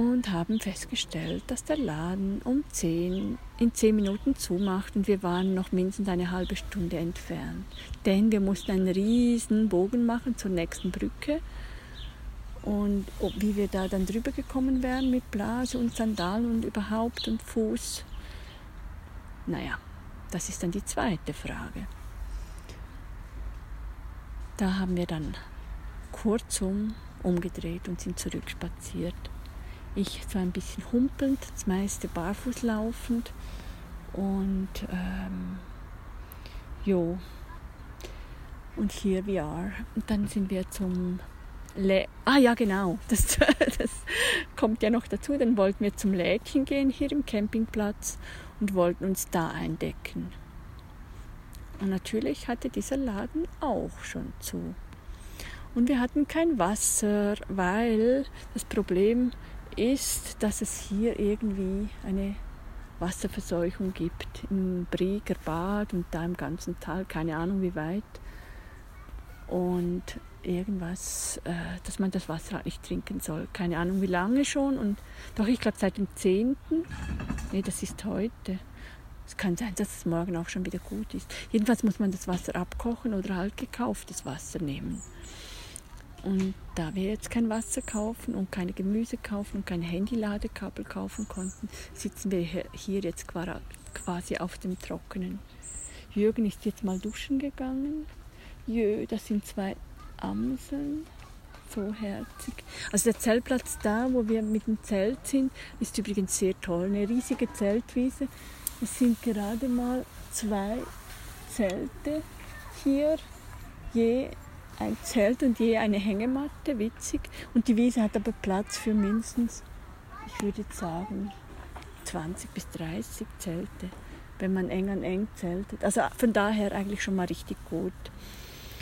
und haben festgestellt, dass der Laden in 10 Minuten zumacht und wir waren noch mindestens eine halbe Stunde entfernt. Denn wir mussten einen riesen Bogen machen zur nächsten Brücke. Und wie wir da dann drüber gekommen wären mit Blase und Sandalen und überhaupt und Fuß, naja, das ist dann die zweite Frage. Da haben wir dann kurzum umgedreht und sind zurückspaziert. Ich so ein bisschen humpelnd, das meiste barfuß laufend und und here we are. Und dann sind wir zum ja genau, das kommt ja noch dazu. Dann wollten wir zum Lädchen gehen hier im Campingplatz und wollten uns da eindecken. Und natürlich hatte dieser Laden auch schon zu. Und wir hatten kein Wasser, weil das Problem ist, dass es hier irgendwie eine Wasserverseuchung gibt. Im Brieger Bad und da im ganzen Tal, keine Ahnung wie weit. Und irgendwas, dass man das Wasser halt nicht trinken soll. Keine Ahnung wie lange schon. Und doch, ich glaube seit dem 10. Nee, das ist heute. Es kann sein, dass es morgen auch schon wieder gut ist. Jedenfalls muss man das Wasser abkochen oder halt gekauftes Wasser nehmen. Und da wir jetzt kein Wasser kaufen und keine Gemüse kaufen und kein Handyladekabel kaufen konnten, sitzen wir hier jetzt quasi auf dem Trockenen. Jürgen ist jetzt mal duschen gegangen. Das sind 2 Amseln. So herzig. Also der Zeltplatz da, wo wir mit dem Zelt sind, ist übrigens sehr toll. Eine riesige Zeltwiese. Es sind gerade mal 2 Zelte hier, je ein Zelt und je eine Hängematte, witzig. Und die Wiese hat aber Platz für mindestens, ich würde jetzt sagen, 20 bis 30 Zelte, wenn man eng an eng zeltet. Also von daher eigentlich schon mal richtig gut.